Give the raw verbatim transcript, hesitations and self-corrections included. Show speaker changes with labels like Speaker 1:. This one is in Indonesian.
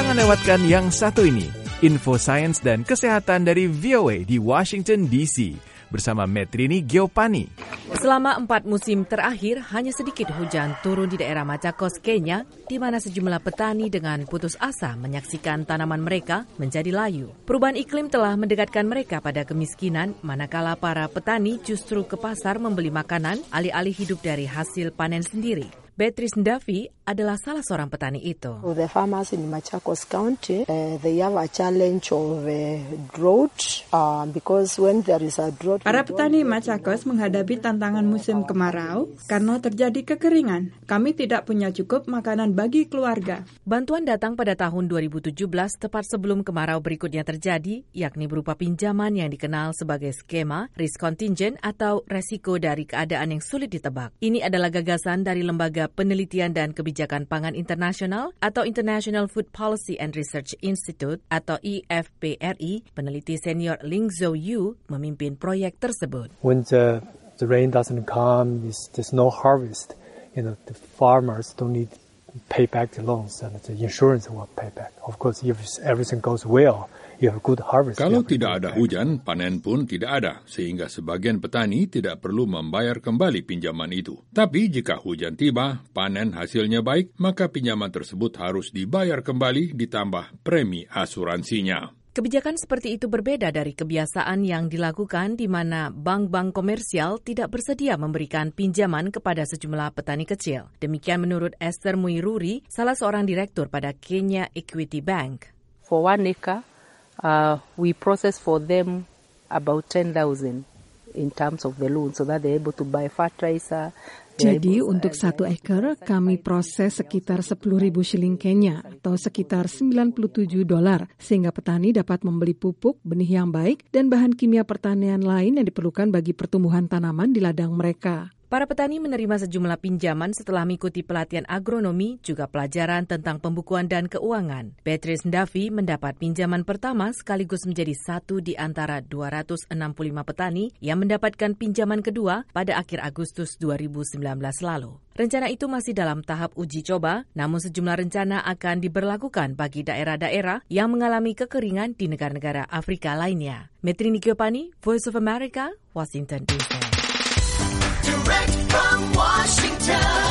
Speaker 1: Jangan lewatkan yang satu ini, info sains dan kesehatan dari V O A di Washington D C bersama Metrini Giopani.
Speaker 2: Selama empat musim terakhir, hanya sedikit hujan turun di daerah Machakos, Kenya, di mana sejumlah petani dengan putus asa menyaksikan tanaman mereka menjadi layu. Perubahan iklim telah mendekatkan mereka pada kemiskinan, manakala para petani justru ke pasar membeli makanan alih-alih hidup dari hasil panen sendiri. Beatrice Ndafi adalah salah seorang petani itu.
Speaker 3: The farmers in Machakos County, uh, they have a challenge of uh, drought uh, because when there is a drought.
Speaker 4: Para petani Machakos menghadapi tantangan musim kemarau karena terjadi kekeringan. Kami tidak punya cukup makanan bagi keluarga.
Speaker 2: Bantuan datang pada tahun dua ribu tujuh belas tepat sebelum kemarau berikutnya terjadi, yakni berupa pinjaman yang dikenal sebagai skema risk contingent atau resiko dari keadaan yang sulit ditebak. Ini adalah gagasan dari lembaga Penelitian dan Kebijakan Pangan Internasional atau International Food Policy and Research Institute atau I F P R I. Peneliti senior Ling Zhou Yu memimpin proyek tersebut.
Speaker 5: When the, the rain doesn't come, there's no harvest. You know, the farmers don't need to pay back the loans and the insurance will pay back. Of course, if everything goes well, you have a good harvest.
Speaker 6: Kalau tidak ada hujan, panen pun tidak ada, sehingga sebagian petani tidak perlu membayar kembali pinjaman itu. Tapi jika hujan tiba, panen hasilnya baik, maka pinjaman tersebut harus dibayar kembali ditambah premi asuransinya.
Speaker 2: Kebijakan seperti itu berbeda dari kebiasaan yang dilakukan di mana bank-bank komersial tidak bersedia memberikan pinjaman kepada sejumlah petani kecil. Demikian menurut Esther Muiruri, salah seorang direktur pada Kenya Equity Bank.
Speaker 7: For one acre, uh, we process for them about ten thousand in terms of the loan so that they're able to buy fertilizer.
Speaker 8: Jadi untuk satu ekar kami proses sekitar sepuluh ribu shilling Kenya atau sekitar sembilan puluh tujuh dolar sehingga petani dapat membeli pupuk, benih yang baik, dan bahan kimia pertanian lain yang diperlukan bagi pertumbuhan tanaman di ladang mereka.
Speaker 2: Para petani menerima sejumlah pinjaman setelah mengikuti pelatihan agronomi, juga pelajaran tentang pembukuan dan keuangan. Beatrice Ndafi mendapat pinjaman pertama sekaligus menjadi satu di antara dua ratus enam puluh lima petani yang mendapatkan pinjaman kedua pada akhir Agustus dua ribu sembilan belas lalu. Rencana itu masih dalam tahap uji coba, namun sejumlah rencana akan diberlakukan bagi daerah-daerah yang mengalami kekeringan di negara-negara Afrika lainnya. Metrini Giopani, Voice of America, Washington D C.
Speaker 9: Direct from Washington.